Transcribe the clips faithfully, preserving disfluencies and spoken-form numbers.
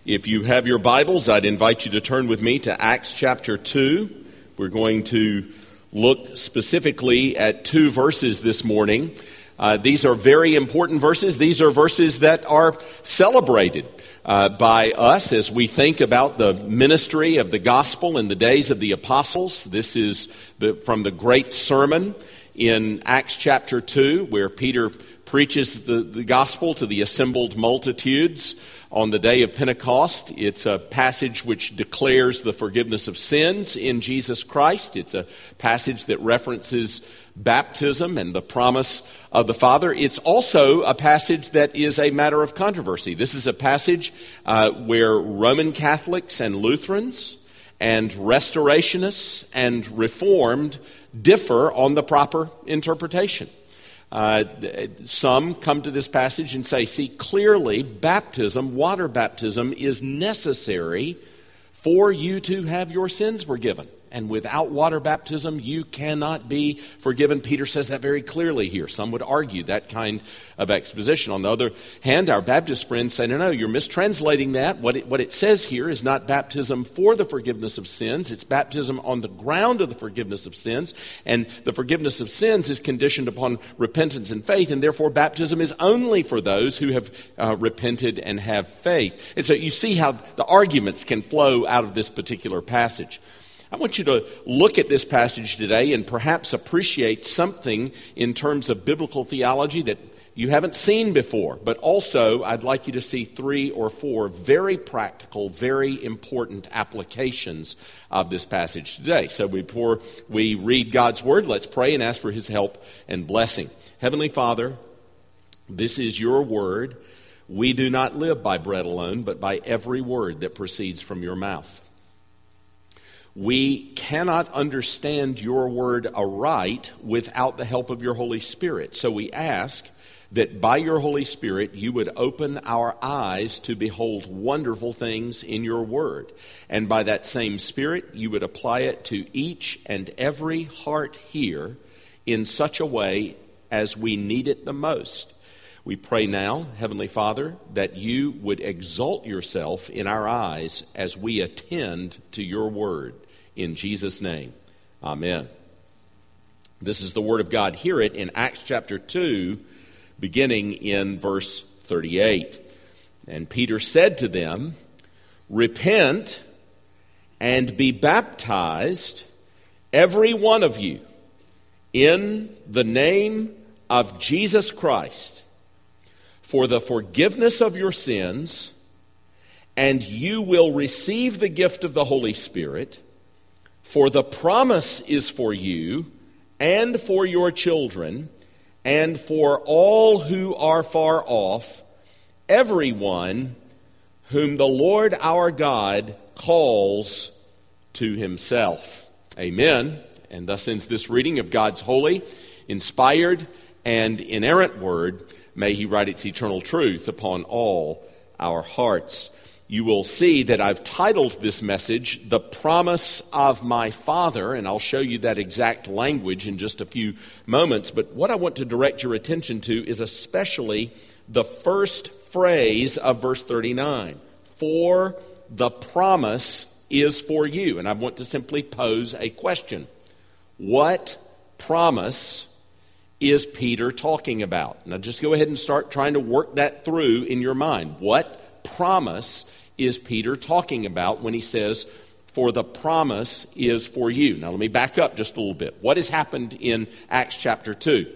If you have your Bibles, I'd invite you to turn with me to Acts chapter two. We're going to look specifically at two verses this morning. Uh, these are very important verses. These are verses that are celebrated uh, by us as we think about the ministry of the gospel in the days of the apostles. This is the, from the great sermon in Acts chapter two, where Peter preaches the, the gospel to the assembled multitudes on the day of Pentecost. It's a passage which declares the forgiveness of sins in Jesus Christ. It's a passage that references baptism and the promise of the Father. It's also a passage that is a matter of controversy. This is a passage uh, where Roman Catholics and Lutherans and Restorationists and Reformed differ on the proper interpretation. Uh, some come to this passage and say, see, clearly baptism, water baptism, is necessary for you to have your sins forgiven. And without water baptism, you cannot be forgiven. Peter says that very clearly here. Some would argue that kind of exposition. On the other hand, our Baptist friends say, no, no, you're mistranslating that. What it, what it says here is not baptism for the forgiveness of sins. It's baptism on the ground of the forgiveness of sins. And the forgiveness of sins is conditioned upon repentance and faith. And therefore, baptism is only for those who have uh, repented and have faith. And so you see how the arguments can flow out of this particular passage. I want you to look at this passage today and perhaps appreciate something in terms of biblical theology that you haven't seen before. But also, I'd like you to see three or four very practical, very important applications of this passage today. So before we read God's Word, let's pray and ask for His help and blessing. Heavenly Father, this is your Word. We do not live by bread alone, but by every word that proceeds from your mouth. We cannot understand your word aright without the help of your Holy Spirit. So we ask that by your Holy Spirit you would open our eyes to behold wonderful things in your word. And by that same Spirit you would apply it to each and every heart here in such a way as we need it the most. We pray now, Heavenly Father, that you would exalt yourself in our eyes as we attend to your word. In Jesus' name, amen. This is the word of God. Hear it in Acts chapter two, beginning in verse thirty-eight. And Peter said to them, repent and be baptized, every one of you, in the name of Jesus Christ, for the forgiveness of your sins, and you will receive the gift of the Holy Spirit. For the promise is for you and for your children and for all who are far off, everyone whom the Lord our God calls to himself. Amen. And thus ends this reading of God's holy, inspired, and inerrant word. May he write its eternal truth upon all our hearts. You will see that I've titled this message, The Promise of My Father, and I'll show you that exact language in just a few moments. But what I want to direct your attention to is especially the first phrase of verse thirty-nine. For the promise is for you. And I want to simply pose a question. What promise is Peter talking about? Now just go ahead and start trying to work that through in your mind. What promise is Peter talking about when he says, for the promise is for you? Now let me back up just a little bit. What has happened in Acts chapter two?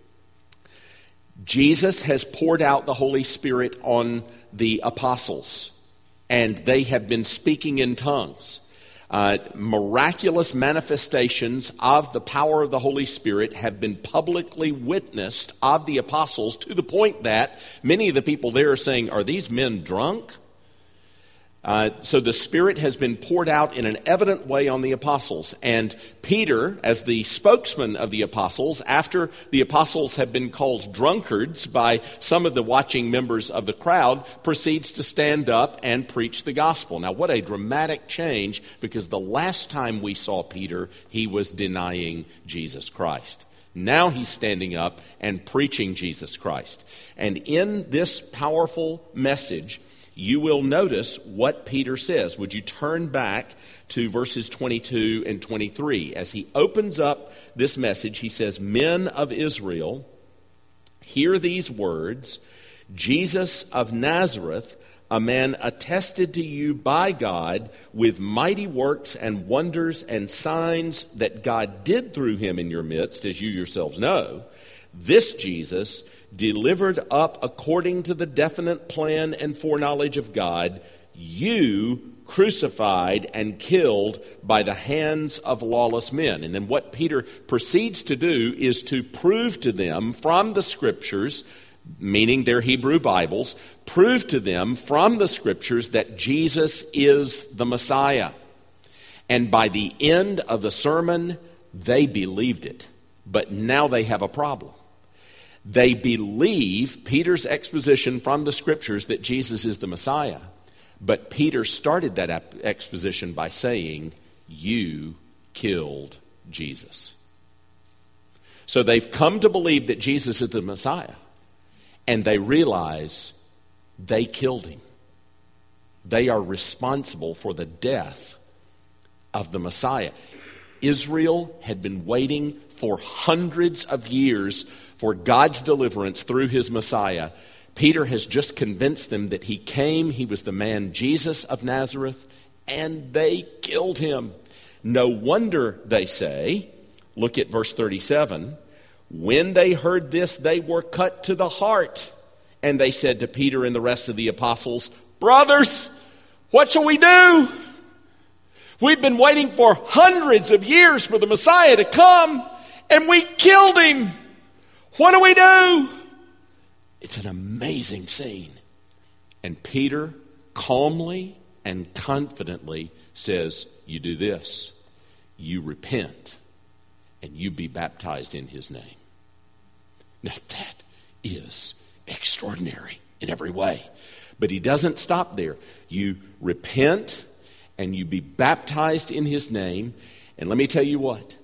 Jesus has poured out the Holy Spirit on the apostles, and they have been speaking in tongues. Uh, miraculous manifestations of the power of the Holy Spirit have been publicly witnessed of the apostles, to the point that many of the people there are saying, are these men drunk? Uh, so the Spirit has been poured out in an evident way on the apostles. And Peter, as the spokesman of the apostles, after the apostles have been called drunkards by some of the watching members of the crowd, proceeds to stand up and preach the gospel. Now, what a dramatic change, because the last time we saw Peter, he was denying Jesus Christ. Now he's standing up and preaching Jesus Christ. And in this powerful message, you will notice what Peter says. Would you turn back to verses twenty-two and twenty-three? As he opens up this message, he says, "Men of Israel, hear these words. Jesus of Nazareth, a man attested to you by God with mighty works and wonders and signs that God did through him in your midst, as you yourselves know. This Jesus, delivered up according to the definite plan and foreknowledge of God, you crucified and killed by the hands of lawless men." And then what Peter proceeds to do is to prove to them from the Scriptures, meaning their Hebrew Bibles, prove to them from the Scriptures that Jesus is the Messiah. And by the end of the sermon, they believed it. But now they have a problem. They believe Peter's exposition from the Scriptures that Jesus is the Messiah. But Peter started that exposition by saying, "You killed Jesus." So they've come to believe that Jesus is the Messiah. And they realize they killed him. They are responsible for the death of the Messiah. Israel had been waiting for hundreds of years for God's deliverance through his Messiah. Peter has just convinced them that he came, he was the man Jesus of Nazareth, and they killed him. No wonder, they say, look at verse thirty-seven, "When they heard this, they were cut to the heart. And they said to Peter and the rest of the apostles, 'Brothers, what shall we do? We've been waiting for hundreds of years for the Messiah to come, and we killed him. What do we do?'" It's an amazing scene. And Peter calmly and confidently says, "You do this. You repent, and you be baptized in his name." Now that is extraordinary in every way. But he doesn't stop there. You repent and you be baptized in his name. And let me tell you what.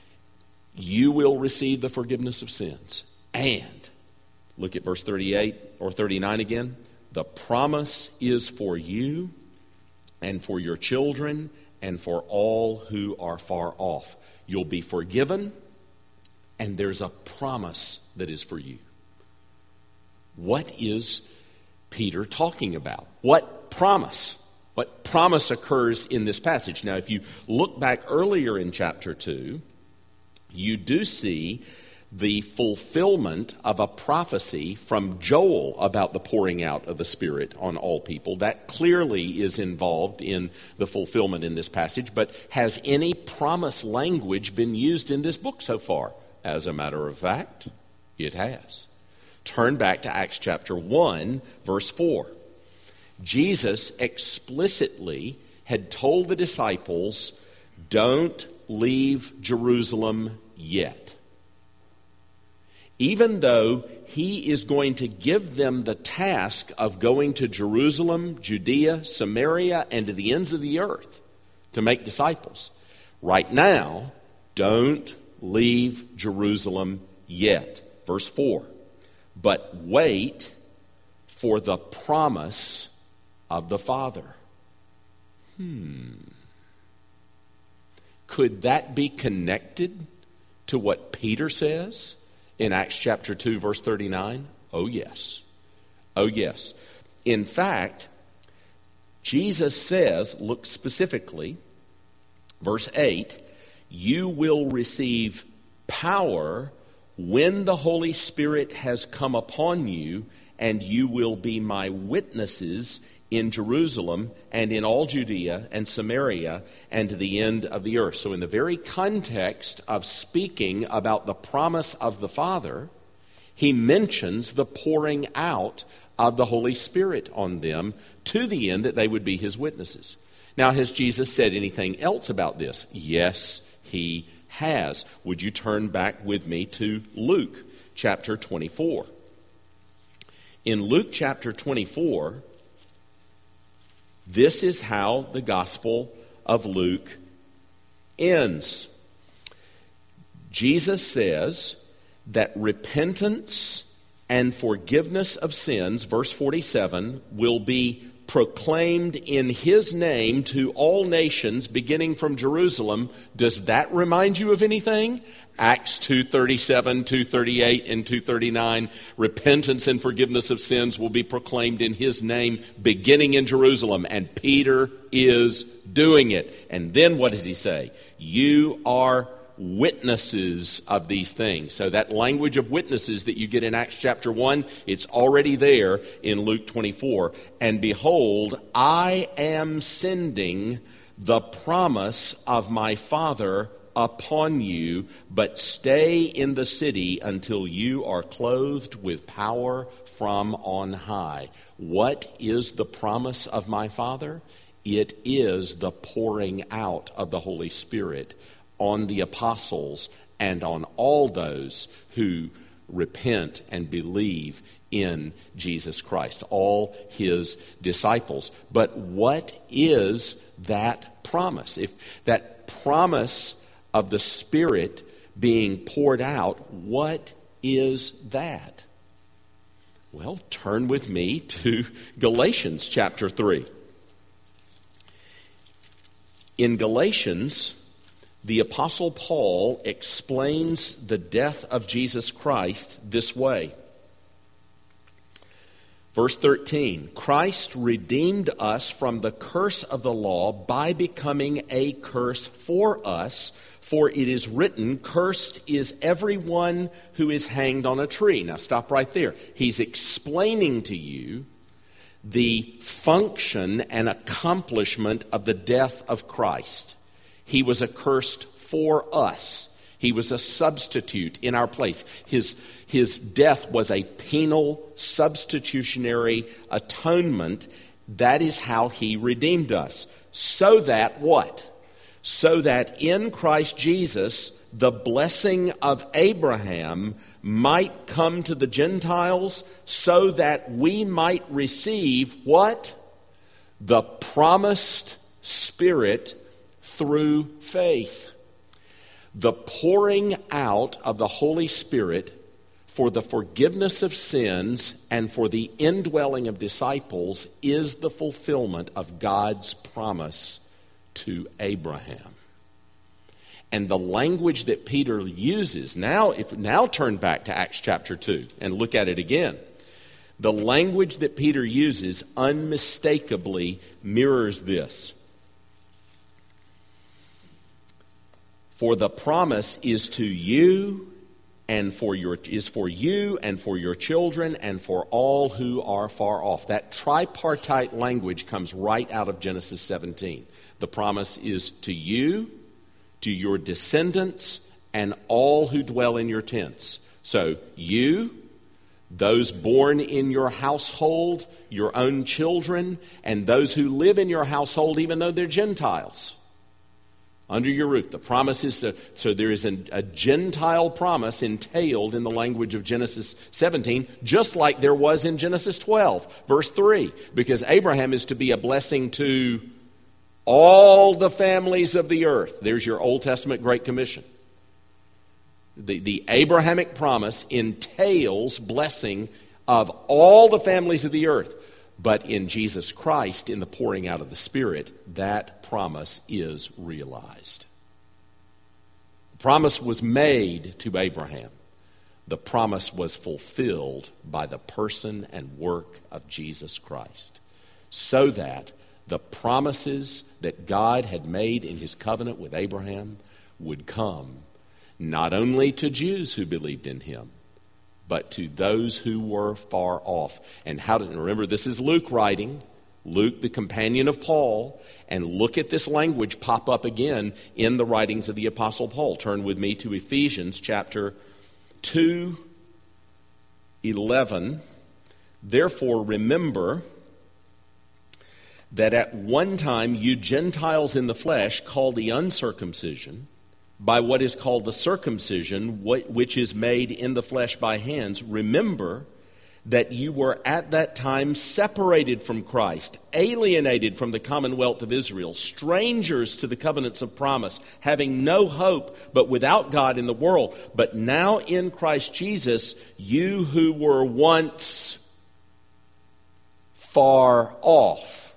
You will receive the forgiveness of sins. And, look at verse thirty-eight or thirty-nine again. "The promise is for you and for your children and for all who are far off." You'll be forgiven, and there's a promise that is for you. What is Peter talking about? What promise? What promise occurs in this passage? Now, if you look back earlier in chapter two, you do see the fulfillment of a prophecy from Joel about the pouring out of the Spirit on all people. That clearly is involved in the fulfillment in this passage. But has any promise language been used in this book so far? As a matter of fact, it has. Turn back to Acts chapter one, verse four. Jesus explicitly had told the disciples, "Don't leave Jerusalem yet." Even though he is going to give them the task of going to Jerusalem, Judea, Samaria, and to the ends of the earth to make disciples. Right now, don't leave Jerusalem yet. Verse four. "But wait for the promise of the Father." Hmm. Could that be connected to what Peter says in Acts chapter two, verse thirty-nine? Oh, yes. Oh, yes. In fact, Jesus says, look specifically, verse eight, "You will receive power when the Holy Spirit has come upon you, and you will be my witnesses in Jerusalem and in all Judea and Samaria and to the end of the earth." So in the very context of speaking about the promise of the Father, he mentions the pouring out of the Holy Spirit on them to the end that they would be his witnesses. Now, has Jesus said anything else about this? Yes, he has. Would you turn back with me to Luke chapter twenty-four? In Luke chapter twenty-four, this is how the Gospel of Luke ends. Jesus says that repentance and forgiveness of sins, verse forty-seven, will be proclaimed in his name to all nations, beginning from Jerusalem. Does that remind you of anything? Acts two thirty-seven, two thirty-eight, and two thirty-nine. Repentance and forgiveness of sins will be proclaimed in his name, beginning in Jerusalem. And Peter is doing it. And then what does he say? You are witnesses of these things. So that language of witnesses that you get in Acts chapter one, it's already there in Luke twenty-four. And behold, I am sending the promise of my Father upon you, but stay in the city until you are clothed with power from on high. What is the promise of my Father? It is the pouring out of the Holy Spirit on the apostles and on all those who repent and believe in Jesus Christ, all his disciples. But what is that promise? If that promise of the Spirit being poured out, what is that? Well, turn with me to Galatians chapter three. In Galatians, the Apostle Paul explains the death of Jesus Christ this way. Verse thirteen, Christ redeemed us from the curse of the law by becoming a curse for us, for it is written, cursed is everyone who is hanged on a tree. Now stop right there. He's explaining to you the function and accomplishment of the death of Christ. He was accursed for us. He was a substitute in our place. His, his death was a penal, substitutionary atonement. That is how he redeemed us. So that what? So that in Christ Jesus, the blessing of Abraham might come to the Gentiles, so that we might receive what? The promised Spirit through faith. The pouring out of the Holy Spirit for the forgiveness of sins and for the indwelling of disciples is the fulfillment of God's promise to Abraham. And the language that Peter uses, now if now turn back to Acts chapter two and look at it again. The language that Peter uses unmistakably mirrors this. For the promise is to you and for your is for you and for your children and for all who are far off. That tripartite language comes right out of Genesis seventeen. The promise is to you, to your descendants, and all who dwell in your tents. So you, those born in your household, your own children, and those who live in your household, even though they're Gentiles, under your roof. The promise is, to, so there is an, a Gentile promise entailed in the language of Genesis seventeen, just like there was in Genesis twelve, verse three, because Abraham is to be a blessing to all the families of the earth. There's your Old Testament Great Commission. The, the Abrahamic promise entails blessing of all the families of the earth. But in Jesus Christ, in the pouring out of the Spirit, that promise is realized. The promise was made to Abraham. The promise was fulfilled by the person and work of Jesus Christ, so that the promises that God had made in his covenant with Abraham would come not only to Jews who believed in him, but to those who were far off. And how did, remember, this is Luke writing, Luke, the companion of Paul, and look at this language pop up again in the writings of the Apostle Paul. Turn with me to Ephesians chapter two, eleven. Therefore, remember that at one time you Gentiles in the flesh, called the uncircumcision, by what is called the circumcision, which is made in the flesh by hands, remember that you were at that time separated from Christ, alienated from the commonwealth of Israel, strangers to the covenants of promise, having no hope but without God in the world. But now in Christ Jesus, you who were once far off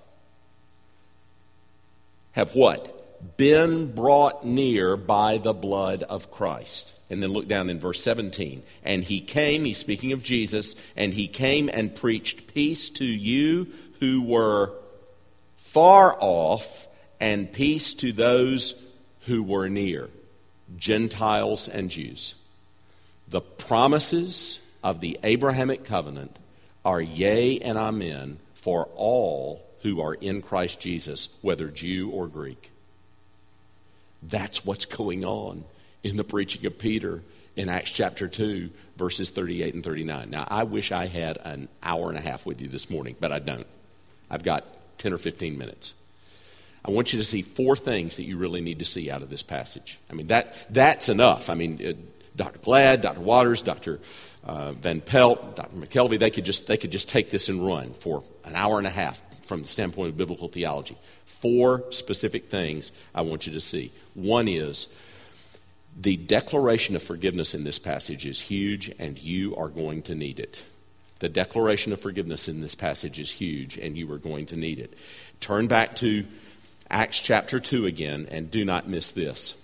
have what? Been brought near by the blood of Christ. And then look down in verse seventeen. And he came, he's speaking of Jesus, and he came and preached peace to you who were far off, and peace to those who were near, Gentiles and Jews. The promises of the Abrahamic covenant are yea and amen for all who are in Christ Jesus, whether Jew or Greek. That's what's going on in the preaching of Peter in Acts chapter two, verses thirty-eight and thirty-nine. Now, I wish I had an hour and a half with you this morning, but I don't. I've got ten or fifteen minutes. I want you to see four things that you really need to see out of this passage. I mean, that that's enough. I mean, uh, Doctor Glad, Doctor Waters, Doctor uh, Van Pelt, Doctor McKelvey, they could just they could just take this and run for an hour and a half from the standpoint of biblical theology. Four specific things I want you to see. One is the declaration of forgiveness in this passage is huge, and you are going to need it. The declaration of forgiveness in this passage is huge, and you are going to need it. Turn back to Acts chapter two again, and do not miss this.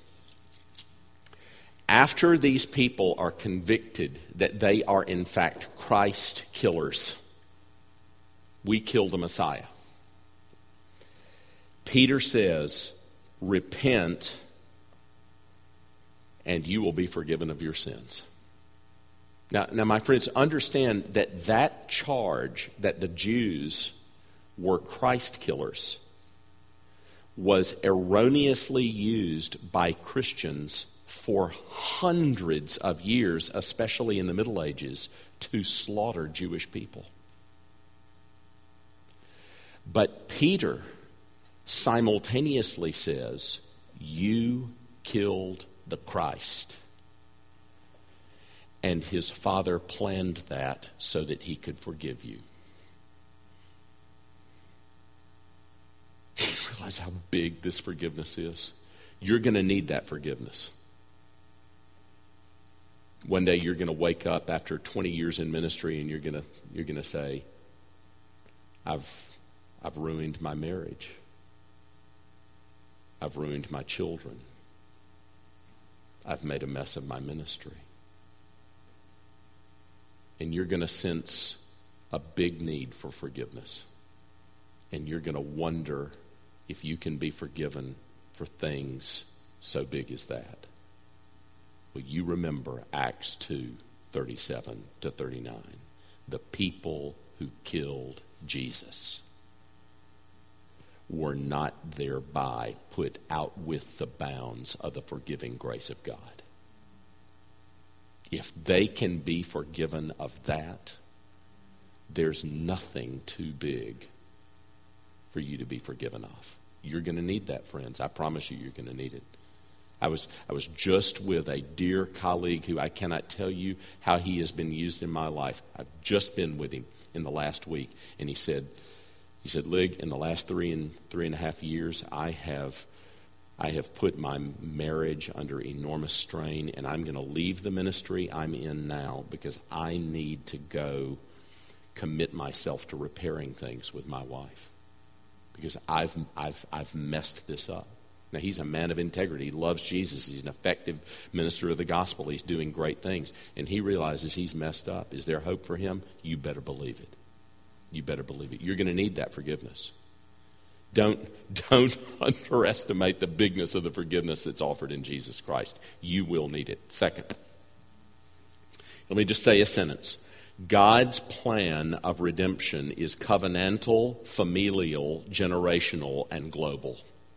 After these people are convicted that they are in fact Christ killers, we killed the Messiah, Peter says, repent and you will be forgiven of your sins. Now, now, my friends, understand that that charge that the Jews were Christ killers was erroneously used by Christians for hundreds of years, especially in the Middle Ages, to slaughter Jewish people. But Peter simultaneously says, you killed the Christ. And his Father planned that so that he could forgive you. You realize how big this forgiveness is? You're going to need that forgiveness. One day you're going to wake up after twenty years in ministry and you're going to you're going to say, I've I've ruined my marriage. I've ruined my children. I've made a mess of my ministry. And you're going to sense a big need for forgiveness. And you're going to wonder if you can be forgiven for things so big as that. Well, you remember Acts two, thirty-seven to thirty-nine. The people who killed Jesus were not thereby put out with the bounds of the forgiving grace of God. If they can be forgiven of that, there's nothing too big for you to be forgiven of. You're going to need that, friends. I promise you, you're going to need it. I was I was just with a dear colleague who I cannot tell you how he has been used in my life. I've just been with him in the last week, and he said, he said, Lig, in the last three and three and a half years, I have I have put my marriage under enormous strain, and I'm going to leave the ministry I'm in now because I need to go commit myself to repairing things with my wife because I've I've I've messed this up. Now, he's a man of integrity. He loves Jesus. He's an effective minister of the gospel. He's doing great things. And he realizes he's messed up. Is there hope for him? You better believe it. You better believe it. You're going to need that forgiveness. Don't, don't underestimate the bigness of the forgiveness that's offered in Jesus Christ. You will need it. Second, let me just say a sentence. God's plan of redemption is covenantal, familial, generational, and global.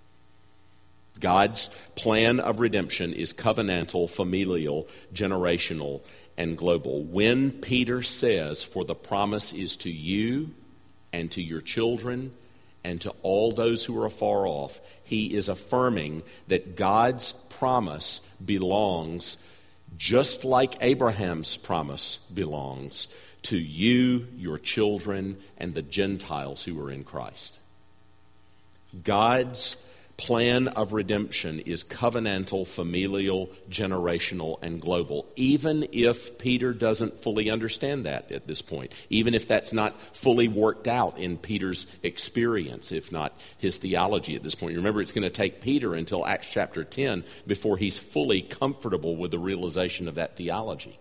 God's plan of redemption is covenantal, familial, generational, and global. When Peter says, for the promise is to you and to your children and to all those who are afar off, he is affirming that God's promise belongs, just like Abraham's promise belongs, to you, your children, and the Gentiles who are in Christ. God's plan of redemption is covenantal, familial, generational, and global, even if Peter doesn't fully understand that at this point, even if that's not fully worked out in Peter's experience, if not his theology at this point. Remember, it's going to take Peter until Acts chapter ten before he's fully comfortable with the realization of that theology.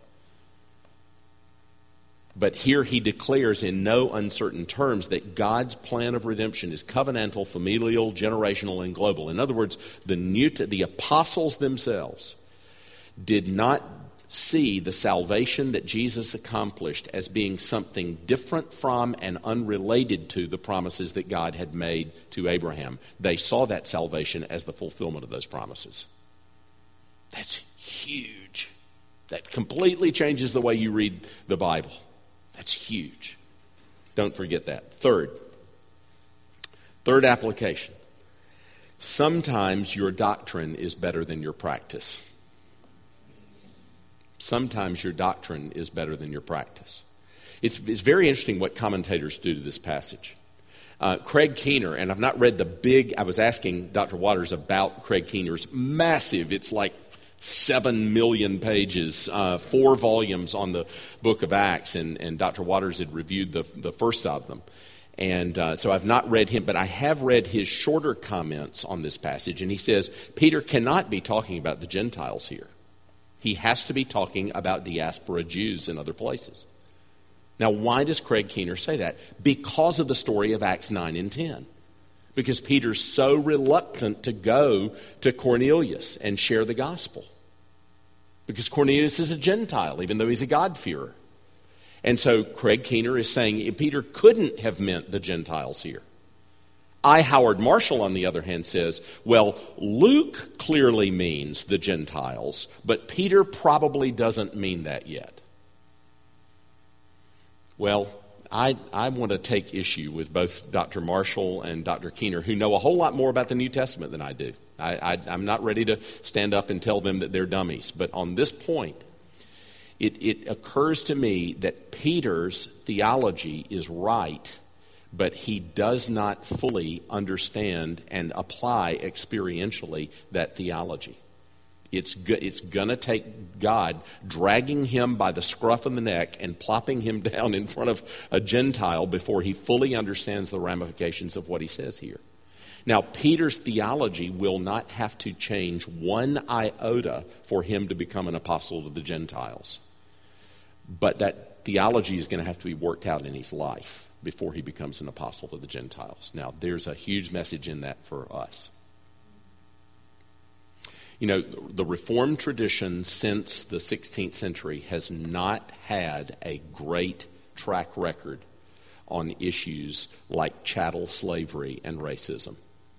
But here he declares in no uncertain terms that God's plan of redemption is covenantal, familial, generational, and global. In other words, the New the apostles themselves did not see the salvation that Jesus accomplished as being something different from and unrelated to the promises that God had made to Abraham. They saw that salvation as the fulfillment of those promises. That's huge. That completely changes the way you read the Bible. That's huge. Don't forget that. Third, third application. Sometimes your doctrine is better than your practice. Sometimes your doctrine is better than your practice. It's, it's very interesting what commentators do to this passage. Uh, Craig Keener, and I've not read the big, I was asking Doctor Waters about Craig Keener's massive, it's like Seven million pages, uh, four volumes on the book of Acts, and, and Doctor Waters had reviewed the, the first of them. And uh, so I've not read him, but I have read his shorter comments on this passage, and he says Peter cannot be talking about the Gentiles here. He has to be talking about diaspora Jews in other places. Now, why does Craig Keener say that? Because of the story of Acts nine and ten. Because Peter's so reluctant to go to Cornelius and share the gospel. Because Cornelius is a Gentile, even though he's a God-fearer. And so Craig Keener is saying Peter couldn't have meant the Gentiles here. I. Howard Marshall, on the other hand, says, well, Luke clearly means the Gentiles, but Peter probably doesn't mean that yet. Well, I, I want to take issue with both Doctor Marshall and Doctor Keener, who know a whole lot more about the New Testament than I do. I, I, I'm not ready to stand up and tell them that they're dummies. But on this point, it, it occurs to me that Peter's theology is right, but he does not fully understand and apply experientially that theology. It's go- it's going to take God dragging him by the scruff of the neck and plopping him down in front of a Gentile before he fully understands the ramifications of what he says here. Now, Peter's theology will not have to change one iota for him to become an apostle to the Gentiles. But that theology is going to have to be worked out in his life before he becomes an apostle to the Gentiles. Now, there's a huge message in that for us. You know, the Reformed tradition since the sixteenth century has not had a great track record on issues like chattel slavery and racism.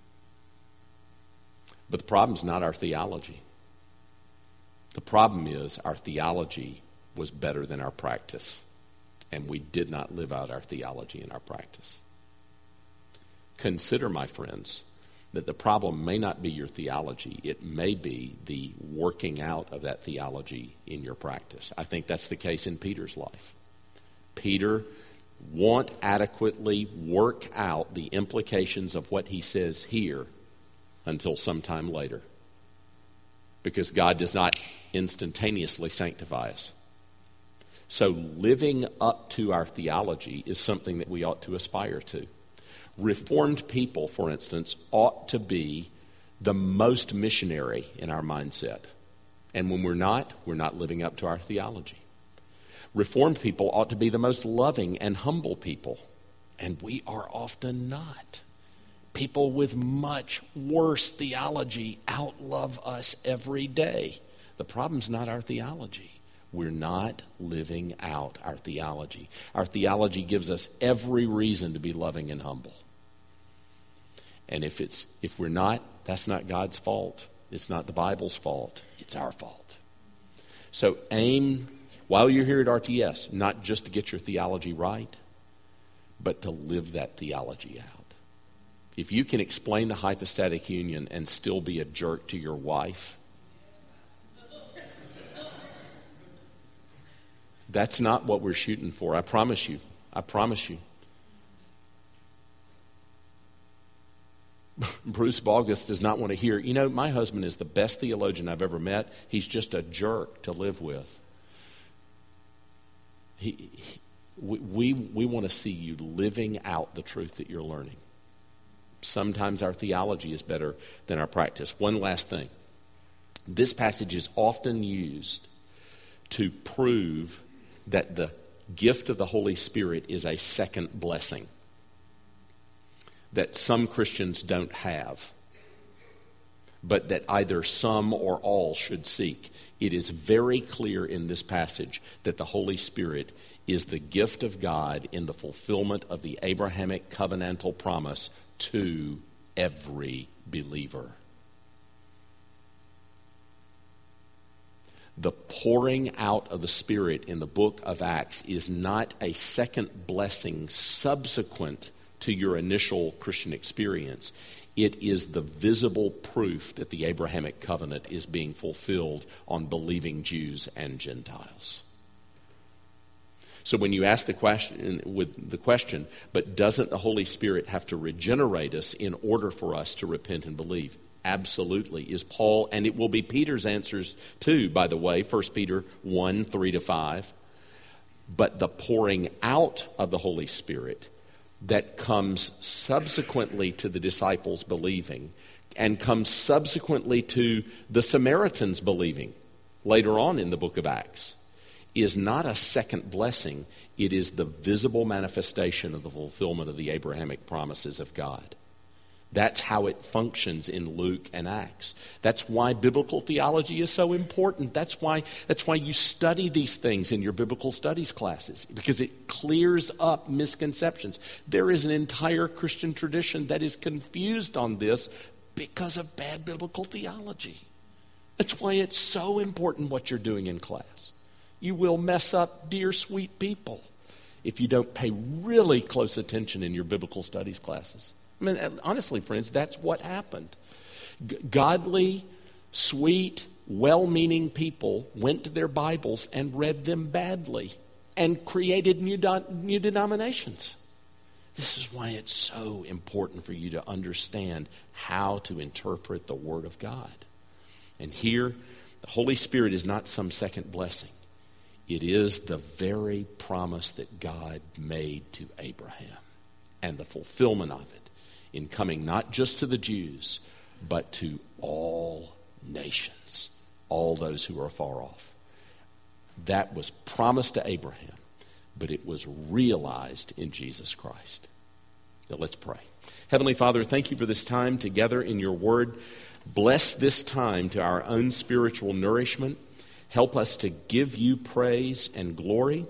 But the problem is not our theology. The problem is our theology was better than our practice, and we did not live out our theology in our practice. Consider, my friends, that the problem may not be your theology. It may be the working out of that theology in your practice. I think that's the case in Peter's life. Peter won't adequately work out the implications of what he says here until sometime later, because God does not instantaneously sanctify us. So living up to our theology is something that we ought to aspire to. Reformed people, for instance, ought to be the most missionary in our mindset. And when we're not, we're not living up to our theology. Reformed people ought to be the most loving and humble people. And we are often not. People with much worse theology outlove us every day. The problem's not our theology. We're not living out our theology. Our theology gives us every reason to be loving and humble. And if it's if we're not, that's not God's fault. It's not the Bible's fault. It's our fault. So aim, while you're here at R T S, not just to get your theology right, but to live that theology out. If you can explain the hypostatic union and still be a jerk to your wife, that's not what we're shooting for. I promise you. I promise you. Bruce Bogus does not want to hear, you know, my husband is the best theologian I've ever met. He's just a jerk to live with. He, he, we, we want to see you living out the truth that you're learning. Sometimes our theology is better than our practice. One last thing. This passage is often used to prove that the gift of the Holy Spirit is a second blessing that some Christians don't have, but that either some or all should seek. It is very clear in this passage that the Holy Spirit is the gift of God in the fulfillment of the Abrahamic covenantal promise to every believer. The pouring out of the Spirit in the book of Acts is not a second blessing subsequent to your initial Christian experience. It is the visible proof that the Abrahamic covenant is being fulfilled on believing Jews and Gentiles. So when you ask the question, with the question, but doesn't the Holy Spirit have to regenerate us in order for us to repent and believe? Absolutely, is Paul, and it will be Peter's answers too, by the way, First Peter one, three to five. But the pouring out of the Holy Spirit that comes subsequently to the disciples believing and comes subsequently to the Samaritans believing later on in the book of Acts is not a second blessing. It is the visible manifestation of the fulfillment of the Abrahamic promises of God. That's how it functions in Luke and Acts. That's why biblical theology is so important. That's why, that's why you study these things in your biblical studies classes, because it clears up misconceptions. There is an entire Christian tradition that is confused on this because of bad biblical theology. That's why it's so important what you're doing in class. You will mess up, dear sweet people, if you don't pay really close attention in your biblical studies classes. I mean, honestly, friends, that's what happened. G- godly, sweet, well-meaning people went to their Bibles and read them badly and created new, do- new denominations. This is why it's so important for you to understand how to interpret the Word of God. And here, the Holy Spirit is not some second blessing. It is the very promise that God made to Abraham and the fulfillment of it in coming not just to the Jews, but to all nations, all those who are far off. That was promised to Abraham, but it was realized in Jesus Christ. Now let's pray. Heavenly Father, thank you for this time together in your word. Bless this time to our own spiritual nourishment. Help us to give you praise and glory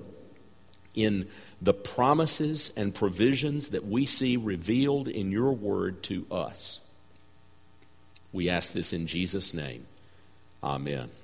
in the promises and provisions that we see revealed in your word to us. We ask this in Jesus' name. Amen.